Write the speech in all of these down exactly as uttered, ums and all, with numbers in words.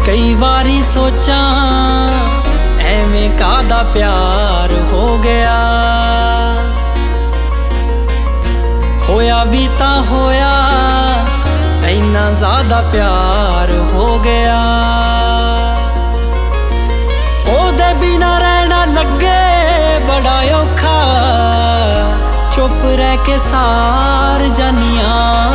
कई वारी सोचा एवें कादा प्यार हो गया, होया भी ता होया इन्ना ज्यादा प्यार हो गया। ओदे बिना रहना लगे बड़ा औखा, चुप रह के सार जानिया।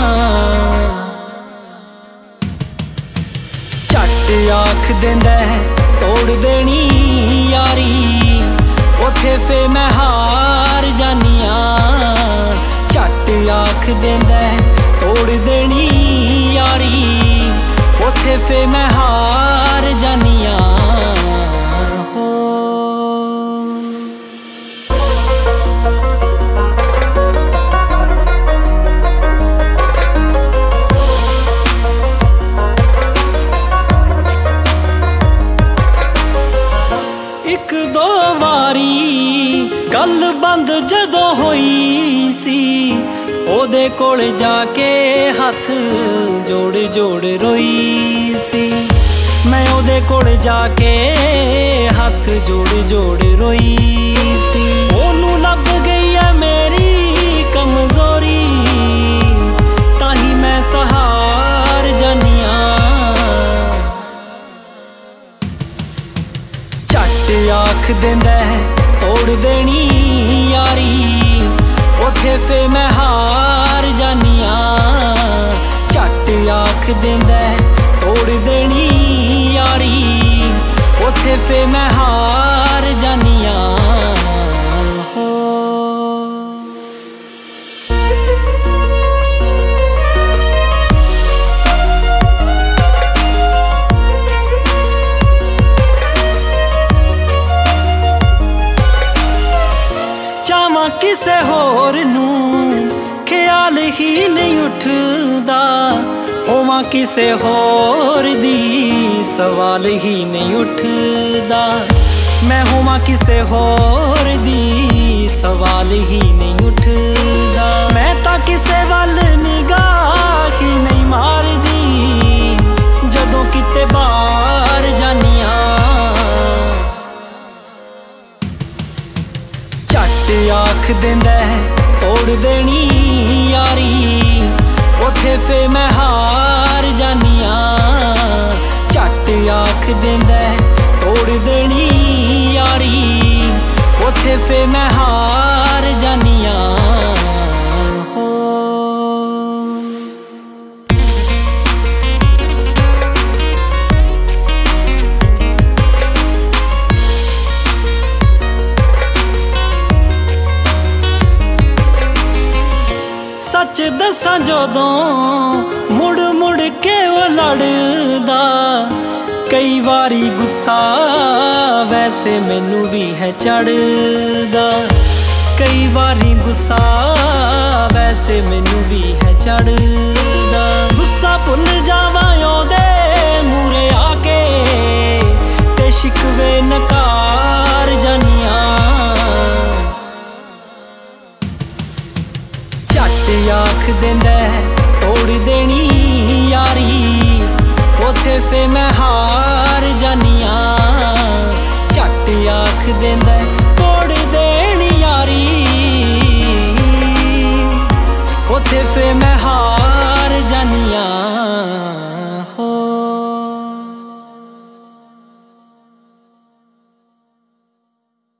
झट आख देंदा तोड़ देनी यारी, उथे फे मैं हार जानिया। झट आख देंदा तोड़ देनी यारी, उथे फे मैं हार जानिया। एक दो वारी गल बंद जदों होई सी, ओदे कोल जाके हथ जोड़ जोड़ रोई सी। मैं ओदे कोल जाके हथ जोड़ जोड़ रोई सी। ओनू लब गई है मेरी कमजोरी, ताही मैं सहार जानिया। झट आख देंदा तोड़ देनी यारी, उथे फे मैं हार जानिया। झट आख देंदा तोड़ देनी यारी, उथे फे मैं हार जानिया। चावां किसे होर नूं ख्याल ही नहीं उठदा, होवां किसे होर दी सवाल ही नहीं उठदा। मैं होवां किसे होर दी सवाल ही नहीं उठदा। मैं तां किसे वल निगाह ही नहीं मारदी, जदों किते बाहर जानिया। झट आख देंदा तोड़ देनी यारी, उथे फे मैं हार जानिया। झट आख देंदा तोड़ देनी यारी, उथे फे मैं हार जानिया। सच दसां जदों मुड़ मुड़ के वो लड़दा, कई वारी गुस्सा वैसे मैनू भी है चढ़दा। कई वारी गुस्सा वैसे मैनू भी है चढ़दा। गुस्सा भुल जावां ओदे मूरे आके, ते शिकवे नकार जानिया। झट आख देंदा तोड़ देनी यारी, उथे फे मैं हार जानिया। झट आख देंदा तोड़ देनी यारी, उथे फे मैं हार जानिया।